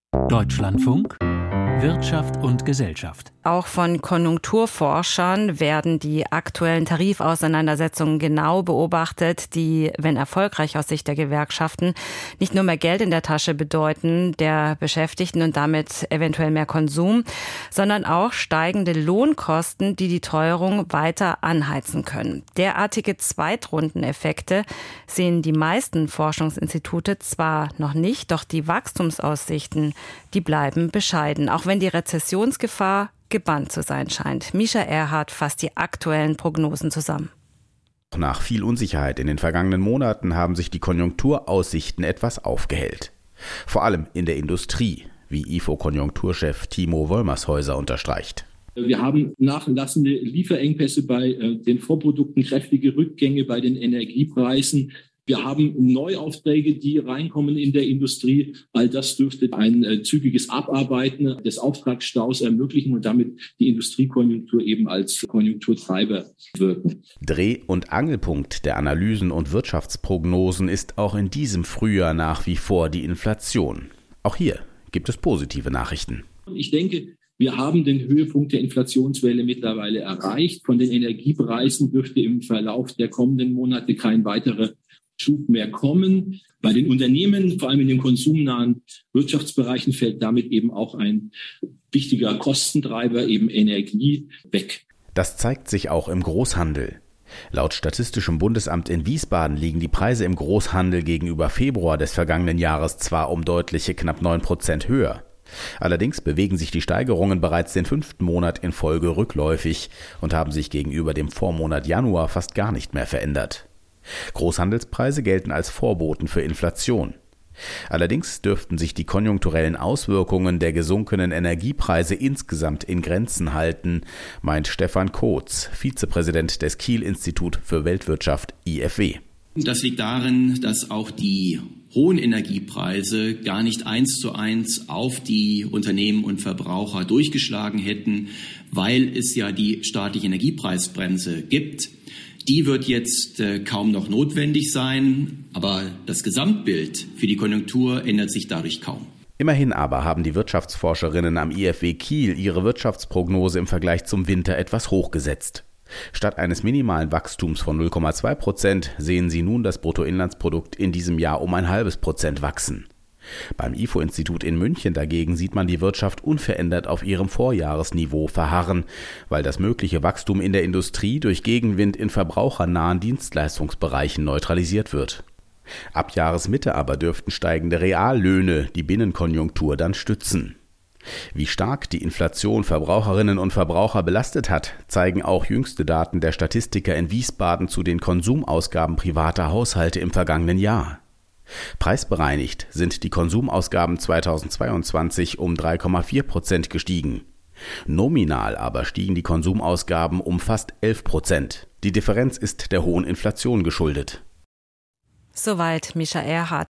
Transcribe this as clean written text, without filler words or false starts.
Deutschlandfunk Wirtschaft und Gesellschaft. Auch von Konjunkturforschern werden die aktuellen Tarifauseinandersetzungen genau beobachtet, die, wenn erfolgreich aus Sicht der Gewerkschaften, nicht nur mehr Geld in der Tasche bedeuten der Beschäftigten und damit eventuell mehr Konsum, sondern auch steigende Lohnkosten, die die Teuerung weiter anheizen können. Derartige Zweitrundeneffekte sehen die meisten Forschungsinstitute zwar noch nicht, doch die Wachstumsaussichten, die bleiben bescheiden, auch wenn die Rezessionsgefahr gebannt zu sein scheint. Mischa Erhardt fasst die aktuellen Prognosen zusammen. Nach viel Unsicherheit in den vergangenen Monaten haben sich die Konjunkturaussichten etwas aufgehellt. Vor allem in der Industrie, wie IFO-Konjunkturchef Timo Wollmershäuser unterstreicht. Wir haben nachlassende Lieferengpässe bei den Vorprodukten, kräftige Rückgänge bei den Energiepreisen. Wir haben Neuaufträge, die reinkommen in der Industrie. All das dürfte ein zügiges Abarbeiten des Auftragsstaus ermöglichen und damit die Industriekonjunktur eben als Konjunkturtreiber wirken. Dreh- und Angelpunkt der Analysen und Wirtschaftsprognosen ist auch in diesem Frühjahr nach wie vor die Inflation. Auch hier gibt es positive Nachrichten. Ich denke, wir haben den Höhepunkt der Inflationswelle mittlerweile erreicht. Von den Energiepreisen dürfte im Verlauf der kommenden Monate kein weiterer Schub mehr kommen. Bei den Unternehmen, vor allem in den konsumnahen Wirtschaftsbereichen, fällt damit eben auch ein wichtiger Kostentreiber, eben Energie, weg. Das zeigt sich auch im Großhandel. Laut Statistischem Bundesamt in Wiesbaden liegen die Preise im Großhandel gegenüber Februar des vergangenen Jahres zwar um deutliche knapp 9% höher. Allerdings bewegen sich die Steigerungen bereits den 5. Monat in Folge rückläufig und haben sich gegenüber dem Vormonat Januar fast gar nicht mehr verändert. Großhandelspreise gelten als Vorboten für Inflation. Allerdings dürften sich die konjunkturellen Auswirkungen der gesunkenen Energiepreise insgesamt in Grenzen halten, meint Stefan Kotz, Vizepräsident des Kiel-Institut für Weltwirtschaft IFW. Das liegt darin, dass auch die hohen Energiepreise gar nicht 1:1 auf die Unternehmen und Verbraucher durchgeschlagen hätten, weil es ja die staatliche Energiepreisbremse gibt. Die wird jetzt kaum noch notwendig sein, aber das Gesamtbild für die Konjunktur ändert sich dadurch kaum. Immerhin aber haben die Wirtschaftsforscherinnen am IFW Kiel ihre Wirtschaftsprognose im Vergleich zum Winter etwas hochgesetzt. Statt eines minimalen Wachstums von 0,2% sehen sie nun das Bruttoinlandsprodukt in diesem Jahr um 0,5% wachsen. Beim IFO-Institut in München dagegen sieht man die Wirtschaft unverändert auf ihrem Vorjahresniveau verharren, weil das mögliche Wachstum in der Industrie durch Gegenwind in verbrauchernahen Dienstleistungsbereichen neutralisiert wird. Ab Jahresmitte aber dürften steigende Reallöhne die Binnenkonjunktur dann stützen. Wie stark die Inflation Verbraucherinnen und Verbraucher belastet hat, zeigen auch jüngste Daten der Statistiker in Wiesbaden zu den Konsumausgaben privater Haushalte im vergangenen Jahr. Preisbereinigt sind die Konsumausgaben 2022 um 3,4% gestiegen. Nominal aber stiegen die Konsumausgaben um fast 11%. Die Differenz ist der hohen Inflation geschuldet. Soweit Mischa Erhardt.